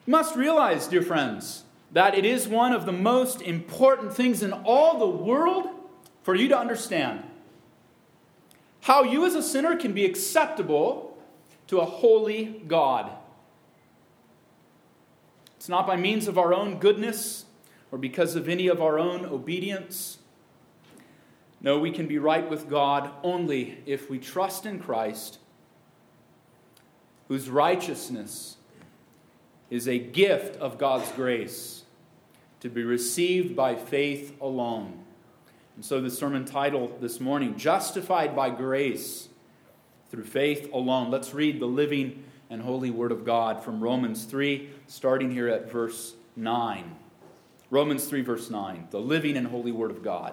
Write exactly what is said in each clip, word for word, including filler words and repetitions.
You must realize, dear friends, that it is one of the most important things in all the world for you to understand how you as a sinner can be acceptable to a holy God. It's not by means of our own goodness or because of any of our own obedience. No, we can be right with God only if we trust in Christ, whose righteousness is a gift of God's grace to be received by faith alone. And so the sermon title this morning, Justified by Grace Through Faith Alone. Let's read the living and holy Word of God from Romans three, starting here at verse nine. Romans three, verse nine, the living and holy Word of God.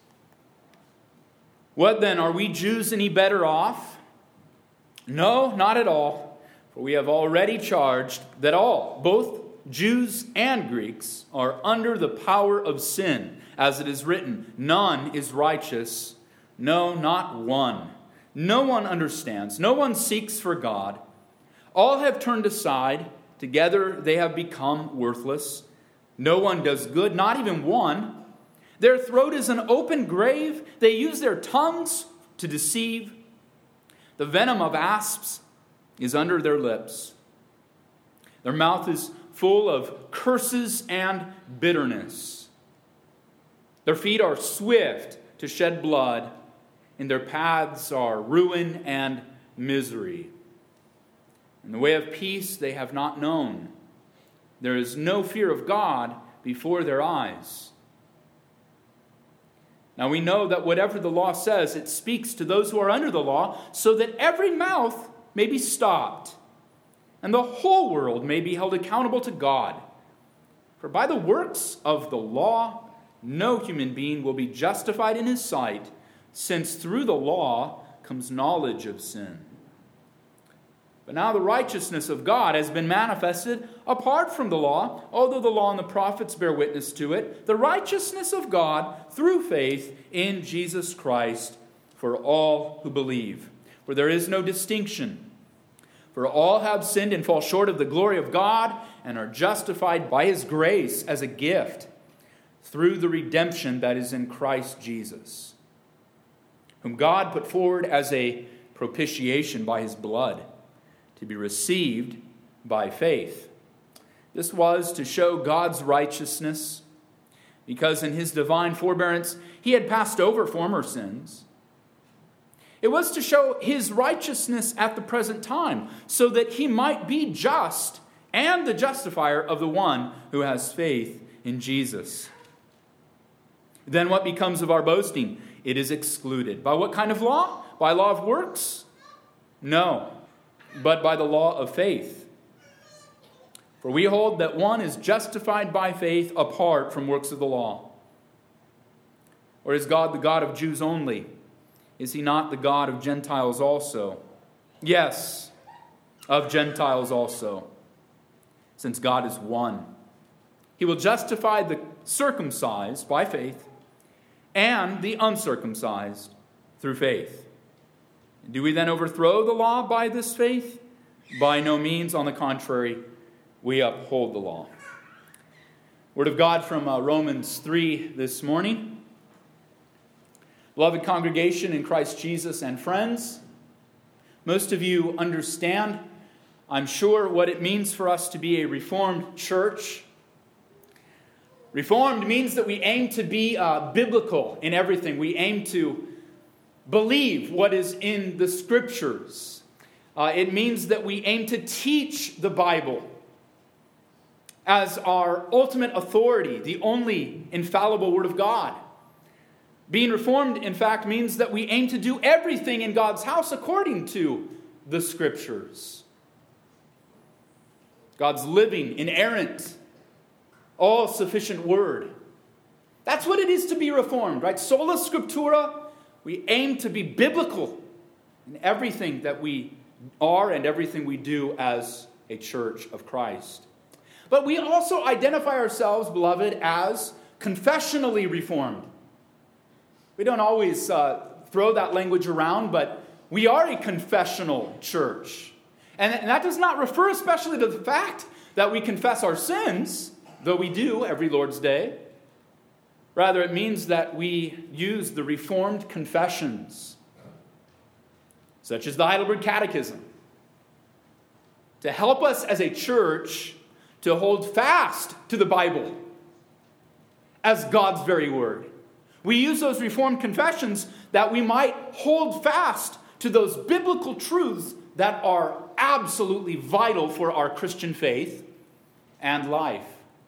What then, are we Jews any better off? No, not at all. For we have already charged that all, both Jews and Greeks, are under the power of sin. As it is written, none is righteous, no, not one. No one understands, no one seeks for God. All have turned aside, together they have become worthless. No one does good, not even one. Their throat is an open grave, they use their tongues to deceive. The venom of asps is under their lips. Their mouth is full of curses and bitterness. Their feet are swift to shed blood, and their paths are ruin and misery. In the way of peace they have not known. There is no fear of God before their eyes. Now we know that whatever the law says, it speaks to those who are under the law, so that every mouth may be stopped, and the whole world may be held accountable to God. For by the works of the law, no human being will be justified in his sight, since through the law comes knowledge of sin. But now the righteousness of God has been manifested apart from the law, although the law and the prophets bear witness to it, the righteousness of God through faith in Jesus Christ for all who believe. For there is no distinction. For all have sinned and fall short of the glory of God and are justified by His grace as a gift through the redemption that is in Christ Jesus, whom God put forward as a propitiation by His blood to be received by faith. This was to show God's righteousness, because in His divine forbearance He had passed over former sins. It was to show His righteousness at the present time, so that He might be just and the justifier of the one who has faith in Jesus. Then what becomes of our boasting? It is excluded. By what kind of law? By law of works? No, but by the law of faith. For we hold that one is justified by faith apart from works of the law. Or is God the God of Jews only? Is He not the God of Gentiles also? Yes, of Gentiles also, since God is one. He will justify the circumcised by faith and the uncircumcised through faith. Do we then overthrow the law by this faith? By no means. On the contrary, we uphold the law. Word of God from uh, Romans three this morning. Beloved congregation in Christ Jesus and friends, most of you understand, I'm sure, what it means for us to be a Reformed church. Reformed means that we aim to be uh, biblical in everything. We aim to believe what is in the Scriptures. Uh, it means that we aim to teach the Bible as our ultimate authority, the only infallible Word of God. Being Reformed, in fact, means that we aim to do everything in God's house according to the Scriptures. God's living, inerrant, all-sufficient Word. That's what it is to be Reformed, right? Sola Scriptura. We aim to be biblical in everything that we are and everything we do as a church of Christ. But we also identify ourselves, beloved, as confessionally Reformed. We don't always uh, throw that language around, but we are a confessional church. And, and that does not refer especially to the fact that we confess our sins, though we do every Lord's Day. Rather, it means that we use the Reformed confessions, such as the Heidelberg Catechism, to help us as a church to hold fast to the Bible as God's very word. We use those Reformed confessions that we might hold fast to those biblical truths that are absolutely vital for our Christian faith and life.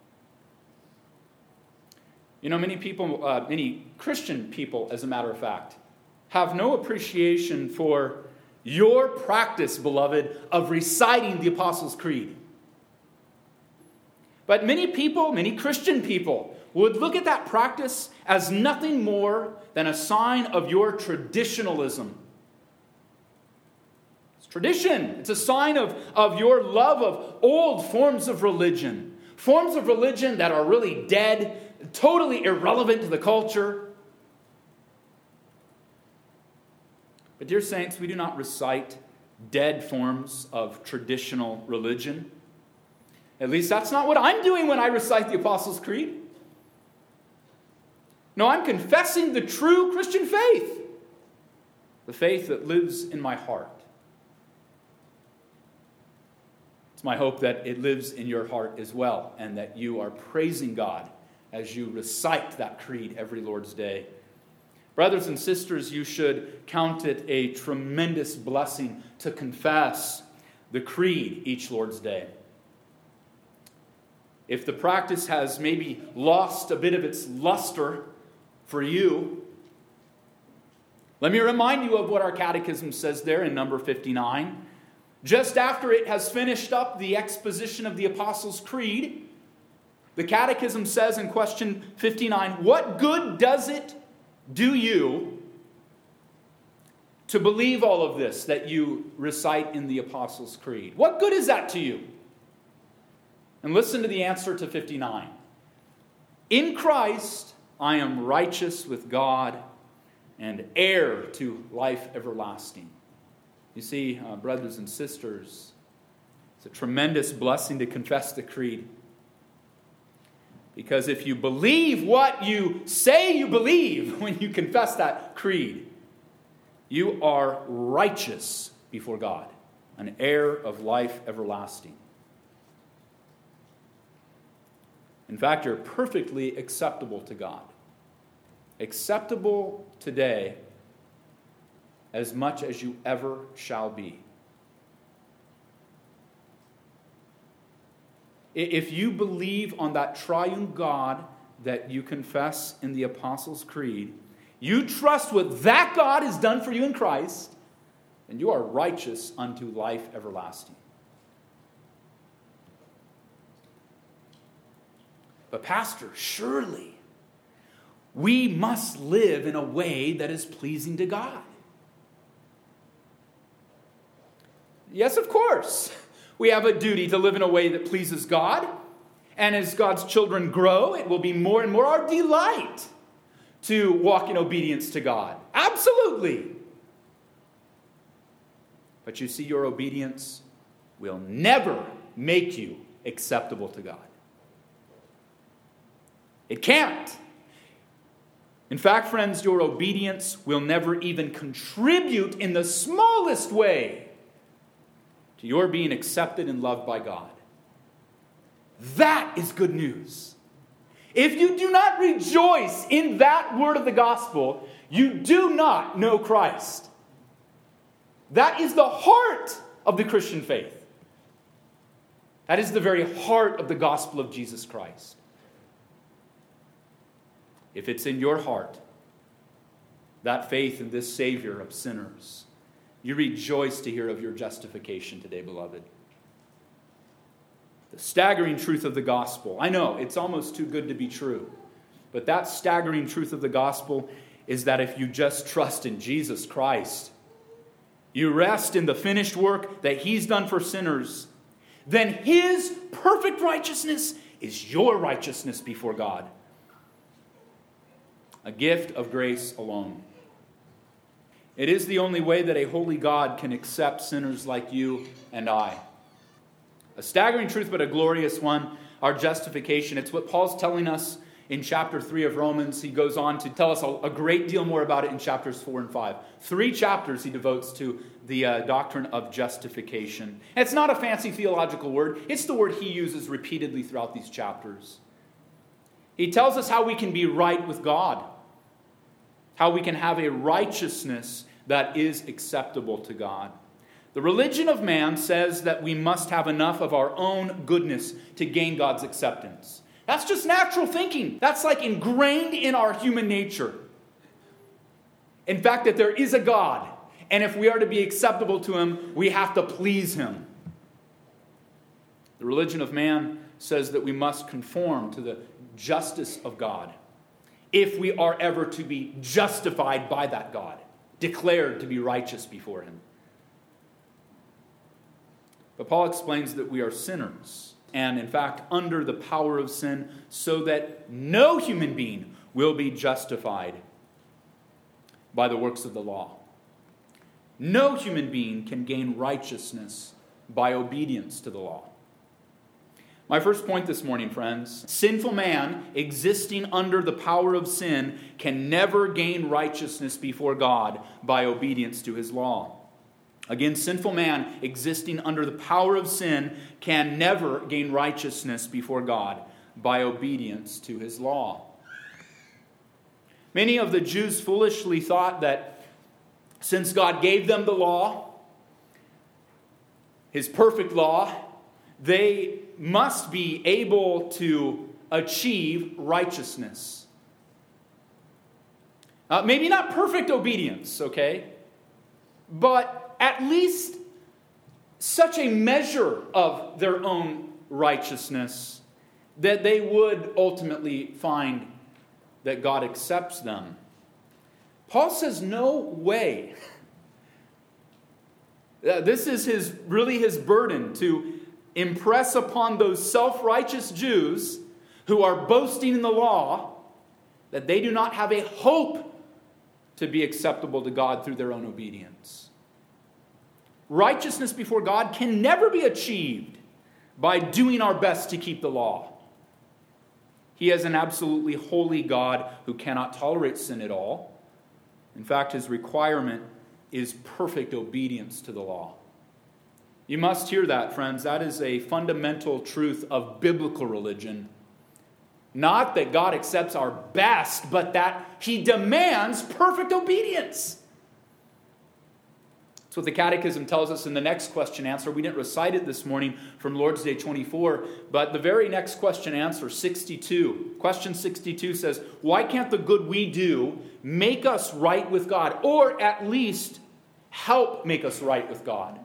You know, many people, uh, many Christian people, as a matter of fact, have no appreciation for your practice, beloved, of reciting the Apostles' Creed. But many people, many Christian people, would look at that practice as nothing more than a sign of your traditionalism. It's tradition. It's a sign of, of your love of old forms of religion. Forms of religion that are really dead, totally irrelevant to the culture. But dear saints, we do not recite dead forms of traditional religion. At least that's not what I'm doing when I recite the Apostles' Creed. No, I'm confessing the true Christian faith. The faith that lives in my heart. It's my hope that it lives in your heart as well, and that you are praising God as you recite that creed every Lord's Day. Brothers and sisters, you should count it a tremendous blessing to confess the creed each Lord's Day. If the practice has maybe lost a bit of its luster for you, let me remind you of what our catechism says there in number fifty-nine. Just after it has finished up the exposition of the Apostles' Creed, the catechism says in question fifty-nine, what good does it do you to believe all of this that you recite in the Apostles' Creed? What good is that to you? And listen to the answer to fifty-nine. In Christ, I am righteous with God and heir to life everlasting. You see, uh, brothers and sisters, it's a tremendous blessing to confess the creed. Because if you believe what you say you believe when you confess that creed, you are righteous before God, an heir of life everlasting. In fact, you're perfectly acceptable to God. Acceptable today as much as you ever shall be. If you believe on that triune God that you confess in the Apostles' Creed, you trust what that God has done for you in Christ, and you are righteous unto life everlasting. But Pastor, surely we must live in a way that is pleasing to God. Yes, of course. We have a duty to live in a way that pleases God. And as God's children grow, it will be more and more our delight to walk in obedience to God. Absolutely. But you see, your obedience will never make you acceptable to God. It can't. In fact, friends, your obedience will never even contribute in the smallest way to your being accepted and loved by God. That is good news. If you do not rejoice in that word of the gospel, you do not know Christ. That is the heart of the Christian faith. That is the very heart of the gospel of Jesus Christ. If it's in your heart, that faith in this Savior of sinners, you rejoice to hear of your justification today, beloved. The staggering truth of the gospel. I know, it's almost too good to be true. But that staggering truth of the gospel is that if you just trust in Jesus Christ, you rest in the finished work that He's done for sinners, then His perfect righteousness is your righteousness before God. A gift of grace alone. It is the only way that a holy God can accept sinners like you and I. A staggering truth, but a glorious one, our justification. It's what Paul's telling us in chapter three of Romans. He goes on to tell us a, a great deal more about it in chapters four and five. Three chapters he devotes to the uh, doctrine of justification. And it's not a fancy theological word. It's the word he uses repeatedly throughout these chapters. He tells us how we can be right with God, how we can have a righteousness that is acceptable to God. The religion of man says that we must have enough of our own goodness to gain God's acceptance. That's just natural thinking. That's like ingrained in our human nature. In fact, that there is a God, and if we are to be acceptable to him, we have to please him. The religion of man says that we must conform to the justice of God if we are ever to be justified by that God, declared to be righteous before him. But Paul explains that we are sinners, and in fact, under the power of sin, so that no human being will be justified by the works of the law. No human being can gain righteousness by obedience to the law. My first point this morning, friends, sinful man existing under the power of sin can never gain righteousness before God by obedience to his law. Again, sinful man existing under the power of sin can never gain righteousness before God by obedience to his law. Many of the Jews foolishly thought that since God gave them the law, his perfect law, they must be able to achieve righteousness. Uh, maybe not perfect obedience, okay? But at least such a measure of their own righteousness that they would ultimately find that God accepts them. Paul says, no way. Uh, this is his really his burden to impress upon those self-righteous Jews who are boasting in the law that they do not have a hope to be acceptable to God through their own obedience. Righteousness before God can never be achieved by doing our best to keep the law. He is an absolutely holy God who cannot tolerate sin at all. In fact, his requirement is perfect obedience to the law. You must hear that, friends. That is a fundamental truth of biblical religion. Not that God accepts our best, but that he demands perfect obedience. That's what the Catechism tells us in the next question answer. We didn't recite it this morning from Lord's Day twenty-four, but the very next question answer, sixty-two. Question sixty-two says, why can't the good we do make us right with God, or at least help make us right with God?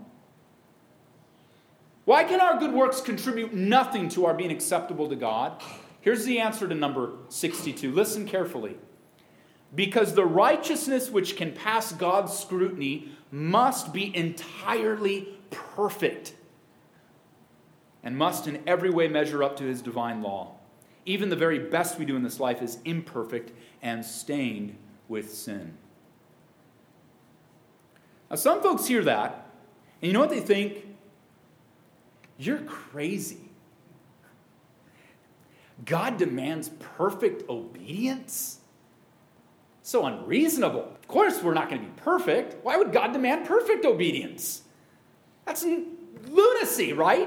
Why can our good works contribute nothing to our being acceptable to God? Here's the answer to number sixty-two. Listen carefully. Because the righteousness which can pass God's scrutiny must be entirely perfect and must in every way measure up to his divine law. Even the very best we do in this life is imperfect and stained with sin. Now, some folks hear that, and you know what they think? You're crazy. God demands perfect obedience? So unreasonable. Of course we're not going to be perfect. Why would God demand perfect obedience? That's lunacy, right?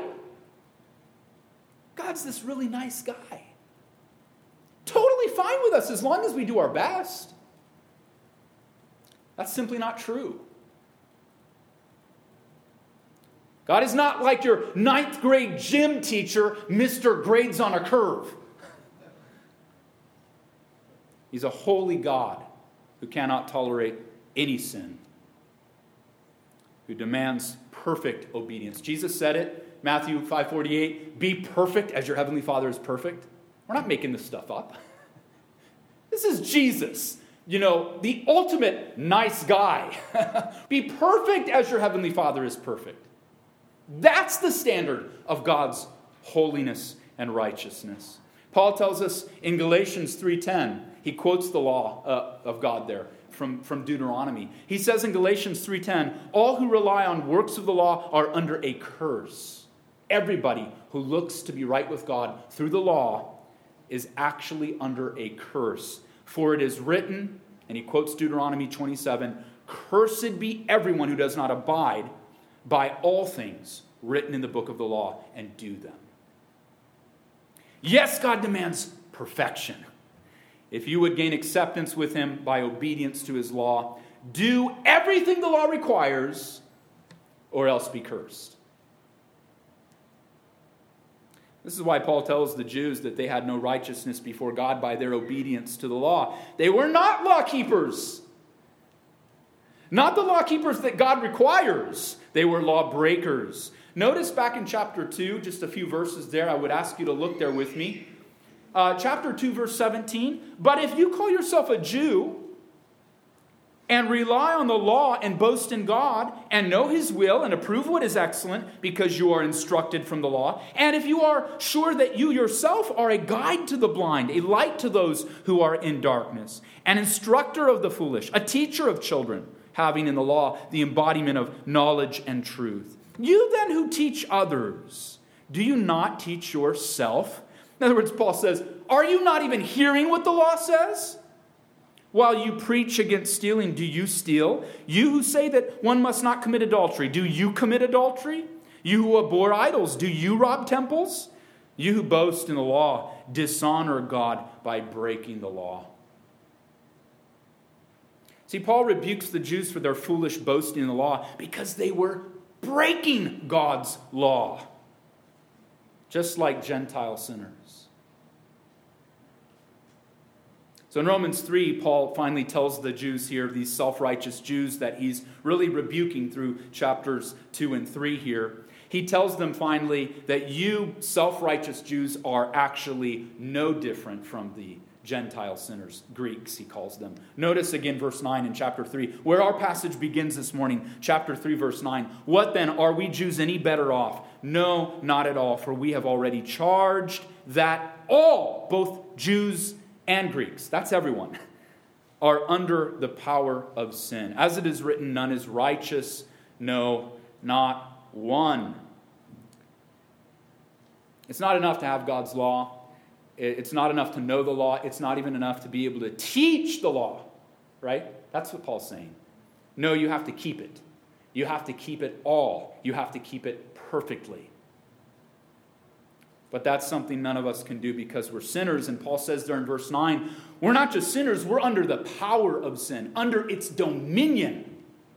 God's this really nice guy. Totally fine with us as long as we do our best. That's simply not true. God is not like your ninth grade gym teacher, Mister Grades on a Curve. He's a holy God who cannot tolerate any sin, who demands perfect obedience. Jesus said it, Matthew five forty-eight, be perfect as your heavenly Father is perfect. We're not making this stuff up. This is Jesus, you know, the ultimate nice guy. Be perfect as your heavenly Father is perfect. That's the standard of God's holiness and righteousness. Paul tells us in Galatians three ten, he quotes the law uh, of God there from, from Deuteronomy. He says in Galatians three ten, all who rely on works of the law are under a curse. everybody who looks to be right with God through the law is actually under a curse. For it is written, and he quotes Deuteronomy twenty-seven, "Cursed be everyone who does not abide by all things written in the book of the law and do them." Yes, God demands perfection. If you would gain acceptance with him by obedience to his law, do everything the law requires, or else be cursed. This is why Paul tells the Jews that they had no righteousness before God by their obedience to the law. They were not law keepers. Not the law keepers that God requires. They were law breakers. Notice back in chapter two, just a few verses there. I would ask you to look there with me. Uh, chapter two, verse seventeen. "But if you call yourself a Jew and rely on the law and boast in God and know his will and approve what is excellent because you are instructed from the law, and if you are sure that you yourself are a guide to the blind, a light to those who are in darkness, an instructor of the foolish, a teacher of children, having in the law the embodiment of knowledge and truth. You then who teach others, do you not teach yourself?" In other words, Paul says, are you not even hearing what the law says? "While you preach against stealing, do you steal? You who say that one must not commit adultery, do you commit adultery? You who abhor idols, do you rob temples? You who boast in the law, dishonor God by breaking the law." See, Paul rebukes the Jews for their foolish boasting in the law because they were breaking God's law, just like Gentile sinners. So in Romans three, Paul finally tells the Jews here, these self-righteous Jews that he's really rebuking through chapters two and three here. He tells them finally that you self-righteous Jews are actually no different from the Gentile sinners, Greeks he calls them. Notice again verse nine in chapter three, where our passage begins this morning, chapter three, verse nine. "What then, are we Jews any better off? No, not at all, for we have already charged that all, both Jews and Greeks," that's everyone, "are under the power of sin. As it is written, none is righteous, no, not one." It's not enough to have God's law. It's not enough to know the law. It's not even enough to be able to teach the law, right? That's what Paul's saying. No, you have to keep it. You have to keep it all. You have to keep it perfectly. But that's something none of us can do because we're sinners. And Paul says there in verse nine, we're not just sinners, we're under the power of sin, under its dominion.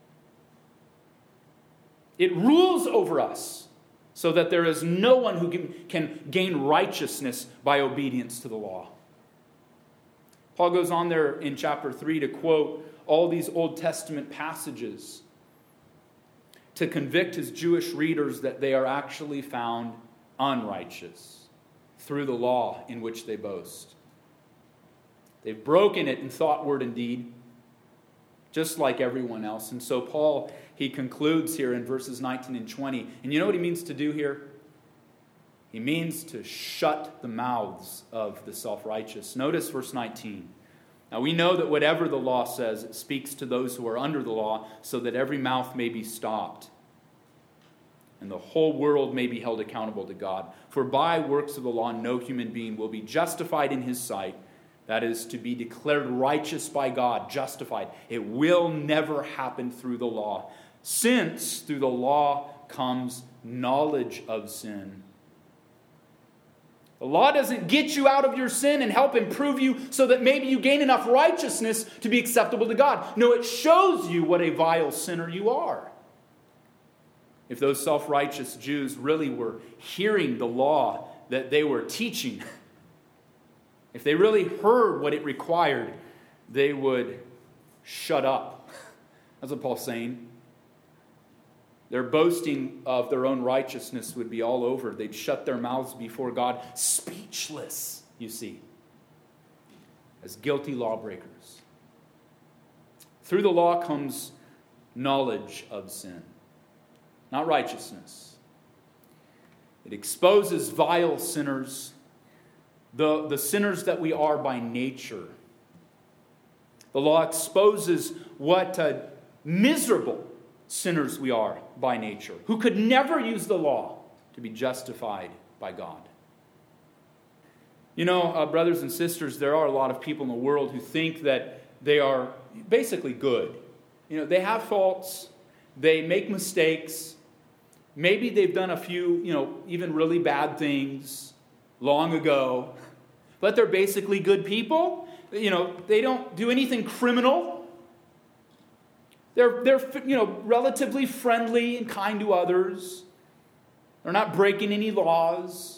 It rules over us so that there is no one who can, can gain righteousness by obedience to the law. Paul goes on there in chapter three to quote all these Old Testament passages to convict his Jewish readers that they are actually found unrighteous through the law in which they boast. They've broken it in thought, word, and deed, just like everyone else. And so Paul, he concludes here in verses nineteen and twenty. And you know what he means to do here? He means to shut the mouths of the self-righteous. Notice verse nineteen. Now we know that whatever the law says, it speaks to those who are under the law, so that every mouth may be stopped, and the whole world may be held accountable to God. For by works of the law, no human being will be justified in his sight. That is, to be declared righteous by God, justified. It will never happen through the law, since through the law comes knowledge of sin. The law doesn't get you out of your sin and help improve you so that maybe you gain enough righteousness to be acceptable to God. No, it shows you what a vile sinner you are. If those self-righteous Jews really were hearing the law that they were teaching, if they really heard what it required, they would shut up. That's what Paul's saying. Their boasting of their own righteousness would be all over. They'd shut their mouths before God, speechless, you see, as guilty lawbreakers. Through the law comes knowledge of sin, not righteousness. It exposes vile sinners, the, the sinners that we are by nature. The law exposes what uh, miserable sinners we are by nature, who could never use the law to be justified by God. You know, uh, brothers and sisters, there are a lot of people in the world who think that they are basically good. You know, they have faults, they make mistakes, maybe they've done a few, you know, even really bad things long ago, but they're basically good people. You know, they don't do anything criminal. They're, they're you know, relatively friendly and kind to others. They're not breaking any laws.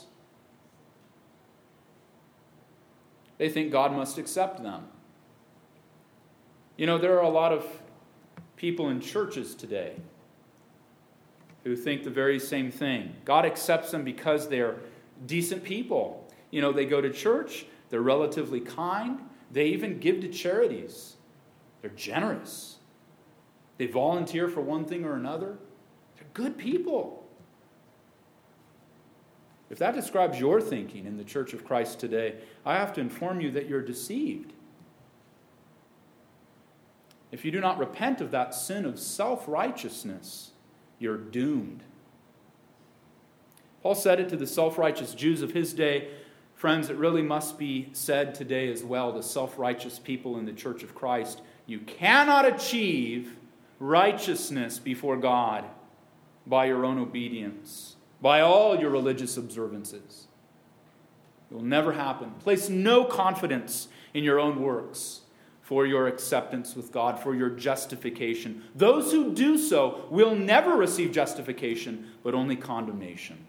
They think God must accept them. You know, there are a lot of people in churches today who think the very same thing. God accepts them because they're decent people. You know, they go to church, they're relatively kind, they even give to charities. They're generous. They volunteer for one thing or another. They're good people. If that describes your thinking in the Church of Christ today, I have to inform you that you're deceived. If you do not repent of that sin of self-righteousness, you're doomed. Paul said it to the self-righteous Jews of his day. Friends, it really must be said today as well to self-righteous people in the Church of Christ. You cannot achieve righteousness before God by your own obedience, by all your religious observances. It will never happen. Place no confidence in your own works for your acceptance with God, for your justification. Those who do so will never receive justification, but only condemnation.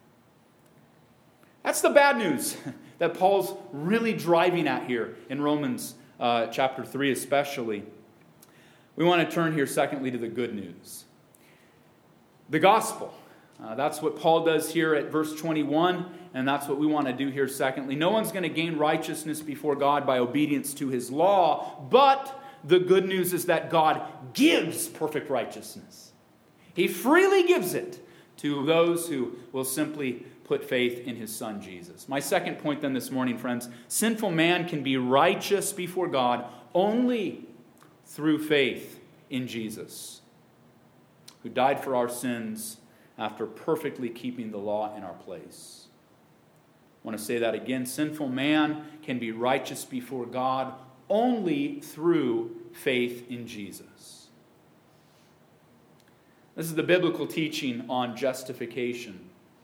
That's the bad news that Paul's really driving at here in Romans uh, chapter three especially. We want to turn here secondly to the good news. The gospel. Uh, that's what Paul does here at verse twenty-one, and that's what we want to do here secondly. No one's going to gain righteousness before God by obedience to his law, but the good news is that God gives perfect righteousness. He freely gives it to those who will simply put faith in his Son Jesus. My second point then this morning, friends, sinful man can be righteous before God only through faith in Jesus, who died for our sins after perfectly keeping the law in our place. I want to say that again. Sinful man can be righteous before God only through faith in Jesus. This is the biblical teaching on justification.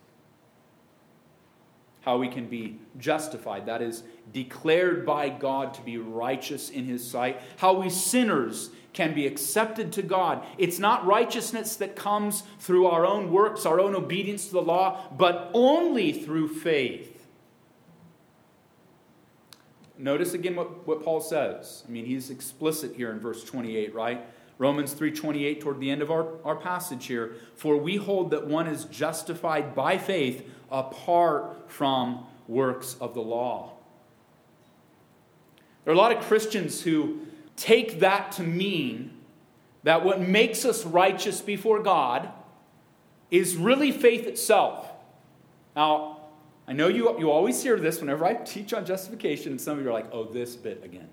How we can be justified, that is, declared by God to be righteous in his sight. How we sinners can be accepted to God. It's not righteousness that comes through our own works, our own obedience to the law, but only through faith. Notice again what, what Paul says. I mean, he's explicit here in verse twenty-eight, right? Romans three twenty-eight, toward the end of our, our passage here. For we hold that one is justified by faith apart from works of the law. There are a lot of Christians who take that to mean that what makes us righteous before God is really faith itself. Now, I know you, you always hear this whenever I teach on justification, and some of you are like, oh, this bit again.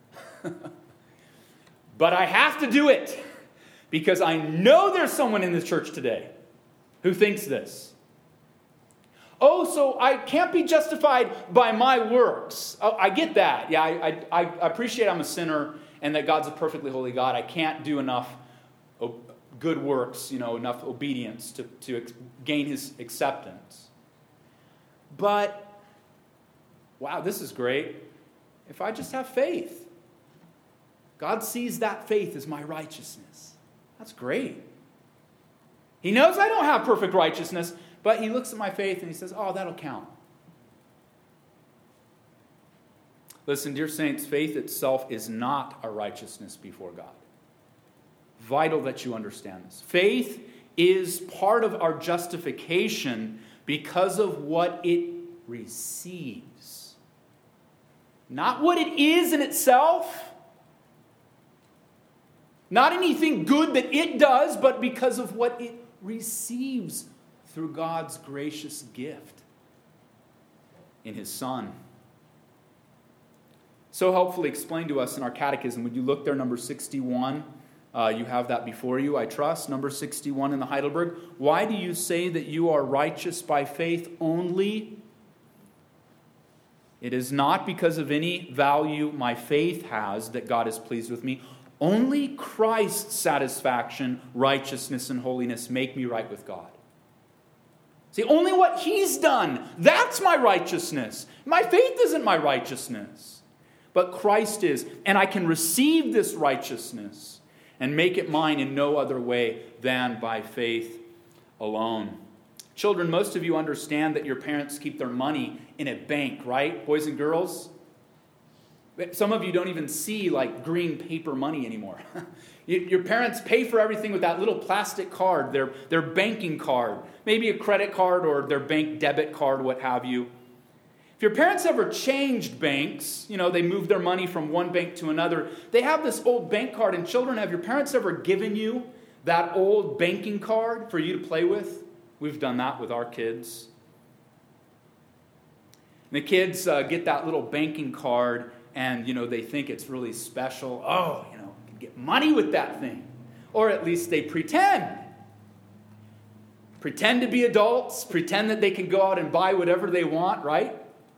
But I have to do it because I know there's someone in this church today who thinks this. Oh, so I can't be justified by my works. Oh, I get that. Yeah, I, I, I appreciate I'm a sinner and that God's a perfectly holy God. I can't do enough good works, you know, enough obedience to, to gain his acceptance. But, wow, this is great. If I just have faith, God sees that faith as my righteousness. That's great. He knows I don't have perfect righteousness, but he looks at my faith and he says, oh, that'll count. Listen, dear saints, faith itself is not a righteousness before God. Vital that you understand this. Faith is part of our justification because of what it receives. Not what it is in itself. Not anything good that it does, but because of what it receives through God's gracious gift in his Son. So helpfully explained to us in our catechism. Would you look there, number sixty-one? Uh, you have that before you, I trust. Number sixty-one in the Heidelberg. Why do you say that you are righteous by faith only? It is not because of any value my faith has that God is pleased with me. Only Christ's satisfaction, righteousness, and holiness make me right with God. See, only what He's done, that's my righteousness. My faith isn't my righteousness, but Christ is. And I can receive this righteousness and make it mine in no other way than by faith alone. Children, most of you understand that your parents keep their money in a bank, right? Boys and girls? Some of you don't even see like green paper money anymore. Your parents pay for everything with that little plastic card, their, their banking card, maybe a credit card or their bank debit card, what have you. If your parents ever changed banks, you know, they moved their money from one bank to another, they have this old bank card. And children, have your parents ever given you that old banking card for you to play with? We've done that with our kids. And the kids uh, get that little banking card and, you know, they think it's really special. Oh, you know, you can get money with that thing. Or at least they pretend. Pretend to be adults. Pretend that they can go out and buy whatever they want, right?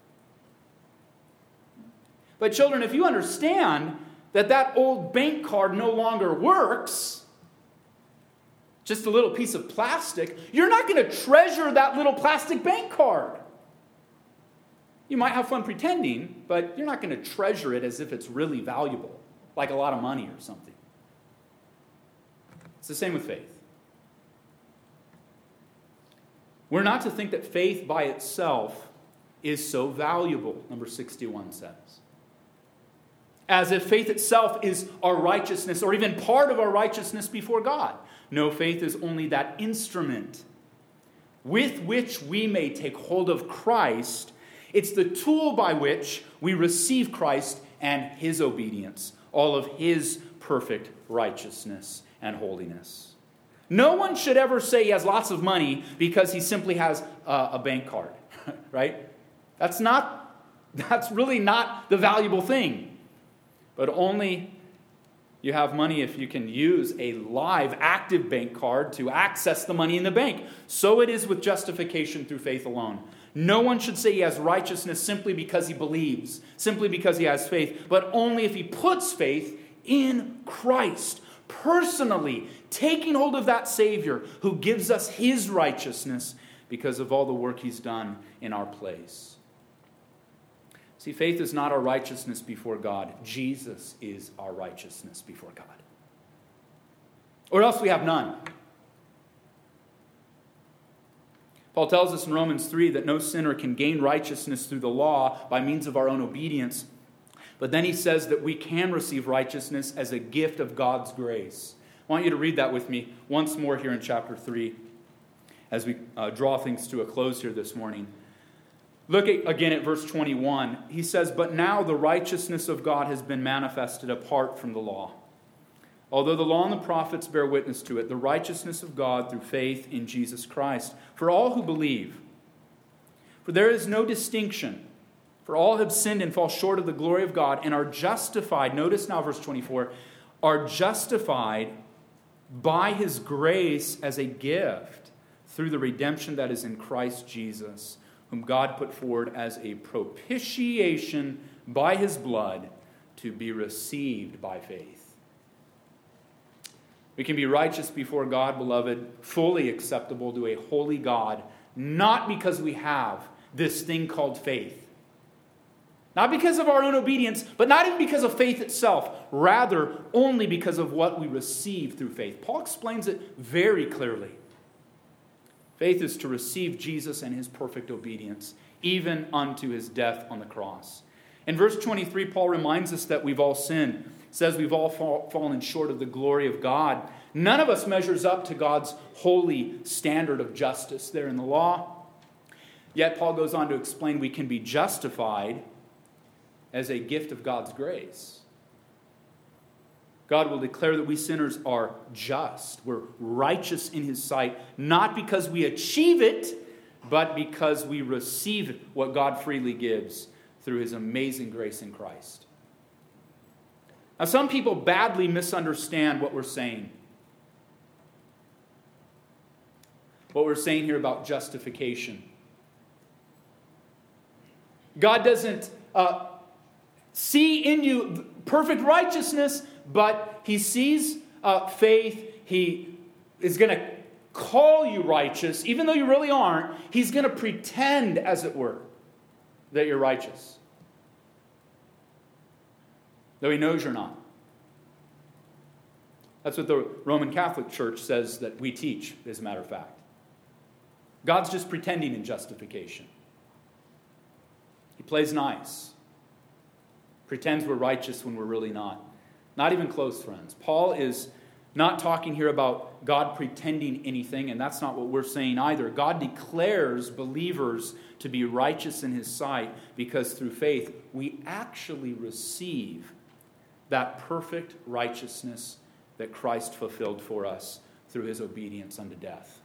But children, if you understand that that old bank card no longer works, just a little piece of plastic, you're not going to treasure that little plastic bank card. You might have fun pretending, but you're not going to treasure it as if it's really valuable, like a lot of money or something. It's the same with faith. We're not to think that faith by itself is so valuable, number sixty-one says. As if faith itself is our righteousness or even part of our righteousness before God. No, faith is only that instrument with which we may take hold of Christ. It's the tool by which we receive Christ and His obedience, all of His perfect righteousness and holiness. No one should ever say he has lots of money because he simply has a, a bank card, right? That's not, that's really not the valuable thing. But only you have money if you can use a live, active bank card to access the money in the bank. So it is with justification through faith alone. No one should say he has righteousness simply because he believes, simply because he has faith, but only if he puts faith in Christ, personally taking hold of that Savior who gives us His righteousness because of all the work He's done in our place. See, faith is not our righteousness before God. Jesus is our righteousness before God. Or else we have none. Paul tells us in Romans three that no sinner can gain righteousness through the law by means of our own obedience. But then he says that we can receive righteousness as a gift of God's grace. I want you to read that with me once more here in chapter three as we uh, draw things to a close here this morning. Look at, again at verse twenty-one. He says, "But now the righteousness of God has been manifested apart from the law. Although the law and the prophets bear witness to it, the righteousness of God through faith in Jesus Christ, for all who believe. For there is no distinction, for all have sinned and fall short of the glory of God and are justified," notice now verse twenty-four, "are justified by His grace as a gift through the redemption that is in Christ Jesus, whom God put forward as a propitiation by His blood to be received by faith." We can be righteous before God, beloved, fully acceptable to a holy God, not because we have this thing called faith. Not because of our own obedience, but not even because of faith itself. Rather, only because of what we receive through faith. Paul explains it very clearly. Faith is to receive Jesus and His perfect obedience, even unto His death on the cross. In verse twenty-three, Paul reminds us that we've all sinned. Says we've all fall, fallen short of the glory of God. None of us measures up to God's holy standard of justice there in the law. Yet Paul goes on to explain we can be justified as a gift of God's grace. God will declare that we sinners are just. We're righteous in His sight, not because we achieve it, but because we receive what God freely gives through His amazing grace in Christ. Now, some people badly misunderstand what we're saying. What we're saying here about justification. God doesn't uh, see in you perfect righteousness, but He sees uh, faith. He is going to call you righteous, even though you really aren't. He's going to pretend, as it were, that you're righteous, though He knows you're not. That's what the Roman Catholic Church says that we teach, as a matter of fact. God's just pretending in justification. He plays nice. Pretends we're righteous when we're really not. Not even close, friends. Paul is not talking here about God pretending anything, and that's not what we're saying either. God declares believers to be righteous in His sight because through faith we actually receive that perfect righteousness that Christ fulfilled for us through His obedience unto death.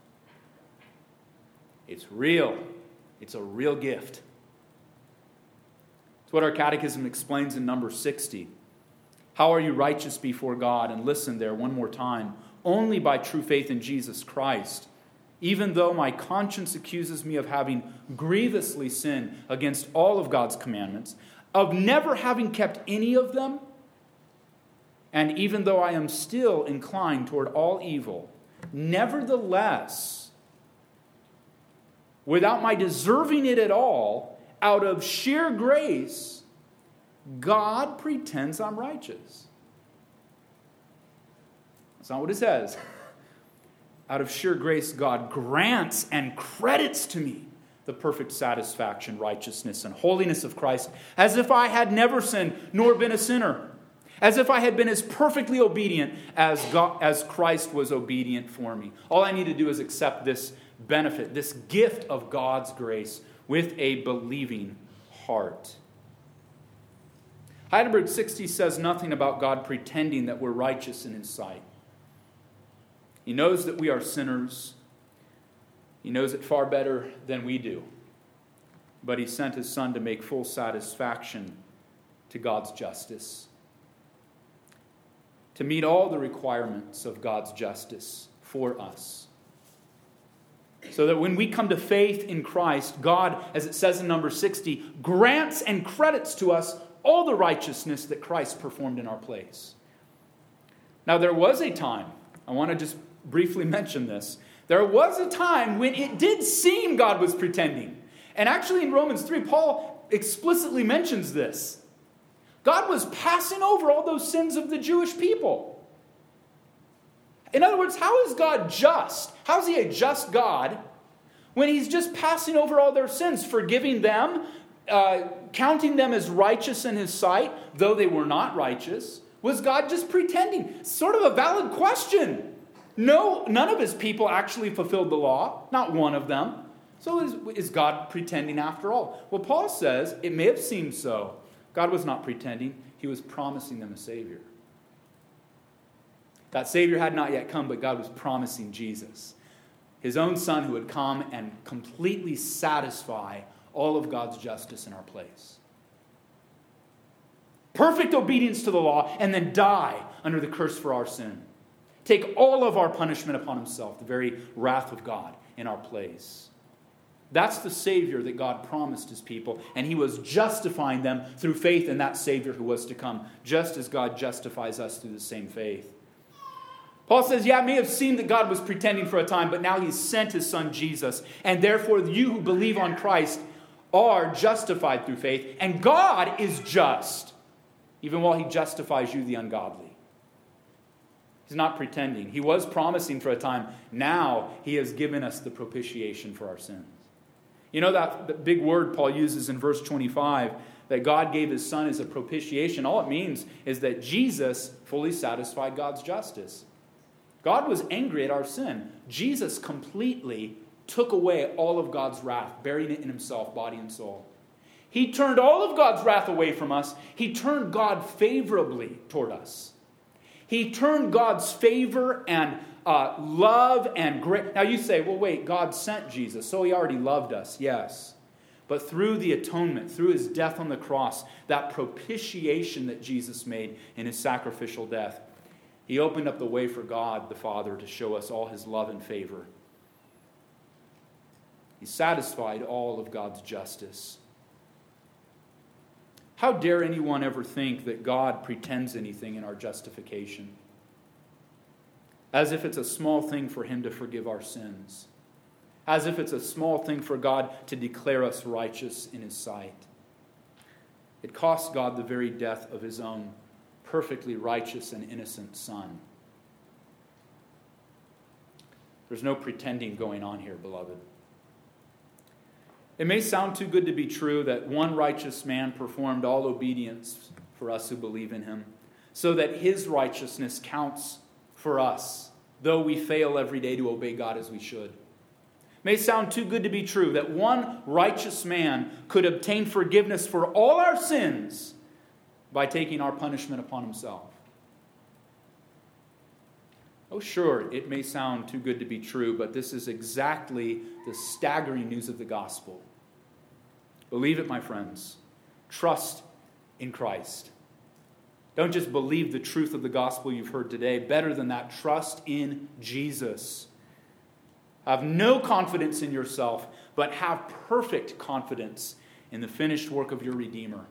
It's real. It's a real gift. It's what our catechism explains in number sixty. How are you righteous before God? And listen there one more time. Only by true faith in Jesus Christ, even though my conscience accuses me of having grievously sinned against all of God's commandments, of never having kept any of them, and even though I am still inclined toward all evil, nevertheless, without my deserving it at all, out of sheer grace, God pretends I'm righteous. That's not what it says. Out of sheer grace, God grants and credits to me the perfect satisfaction, righteousness, and holiness of Christ, as if I had never sinned nor been a sinner, as if I had been as perfectly obedient as God, as Christ was obedient for me. All I need to do is accept this benefit, this gift of God's grace with a believing heart. Heidelberg sixty says nothing about God pretending that we're righteous in His sight. He knows that we are sinners. He knows it far better than we do. But He sent His Son to make full satisfaction to God's justice, to meet all the requirements of God's justice for us. So that when we come to faith in Christ, God, as it says in number sixty, grants and credits to us all the righteousness that Christ performed in our place. Now, there was a time, I want to just briefly mention this, there was a time when it did seem God was pretending. And actually in Romans three, Paul explicitly mentions this. God was passing over all those sins of the Jewish people. In other words, how is God just? How is He a just God when He's just passing over all their sins, forgiving them, uh, counting them as righteous in His sight, though they were not righteous? Was God just pretending? Sort of a valid question. No, none of His people actually fulfilled the law, not one of them. So is, is God pretending after all? Well, Paul says it may have seemed so. God was not pretending. He was promising them a Savior. That Savior had not yet come, but God was promising Jesus, His own Son who would come and completely satisfy all of God's justice in our place. Perfect obedience to the law, and then die under the curse for our sin. Take all of our punishment upon Himself, the very wrath of God in our place. That's the Savior that God promised His people, and He was justifying them through faith in that Savior who was to come, just as God justifies us through the same faith. Paul says, yeah, it may have seemed that God was pretending for a time, but now He's sent His Son Jesus. And therefore, you who believe on Christ are justified through faith. And God is just, even while He justifies you, the ungodly. He's not pretending. He was promising for a time. Now He has given us the propitiation for our sins. You know that, that big word Paul uses in verse twenty-five, that God gave His Son as a propitiation. All it means is that Jesus fully satisfied God's justice. God was angry at our sin. Jesus completely took away all of God's wrath, burying it in Himself, body and soul. He turned all of God's wrath away from us. He turned God favorably toward us. He turned God's favor and uh, love and grace. Now you say, well, wait, God sent Jesus, so He already loved us. Yes. But through the atonement, through his death on the cross, that propitiation that Jesus made in his sacrificial death, he opened up the way for God the Father to show us all his love and favor. He satisfied all of God's justice. How dare anyone ever think that God pretends anything in our justification? As if it's a small thing for him to forgive our sins. As if it's a small thing for God to declare us righteous in his sight. It cost God the very death of his own perfectly righteous and innocent Son. There's no pretending going on here, beloved. It may sound too good to be true that one righteous man performed all obedience for us who believe in him, so that his righteousness counts for us, though we fail every day to obey God as we should. It may sound too good to be true that one righteous man could obtain forgiveness for all our sins by taking our punishment upon himself. Oh, sure, it may sound too good to be true, but this is exactly the staggering news of the gospel. Believe it, my friends. Trust in Christ. Don't just believe the truth of the gospel you've heard today. Better than that, trust in Jesus. Have no confidence in yourself, but have perfect confidence in the finished work of your Redeemer,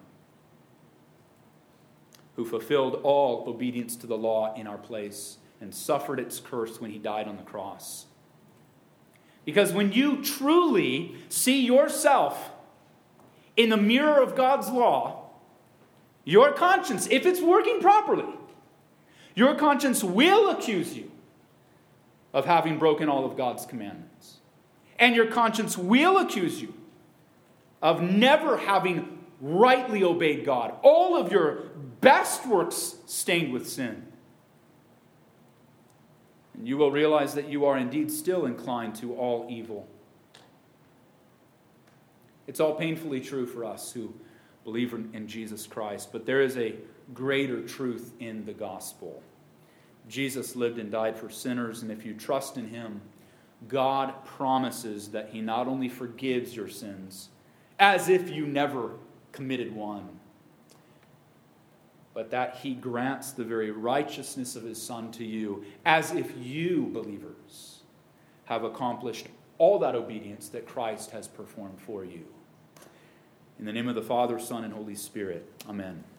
who fulfilled all obedience to the law in our place and suffered its curse when he died on the cross. Because when you truly see yourself in the mirror of God's law, your conscience, if it's working properly, your conscience will accuse you of having broken all of God's commandments. And your conscience will accuse you of never having rightly obeyed God. All of your best works stained with sin. And you will realize that you are indeed still inclined to all evil. It's all painfully true for us who believe in Jesus Christ, but there is a greater truth in the gospel. Jesus lived and died for sinners, and if you trust in him, God promises that he not only forgives your sins, as if you never committed one, but that he grants the very righteousness of his Son to you, as if you, believers, have accomplished all that obedience that Christ has performed for you. In the name of the Father, Son, and Holy Spirit, amen.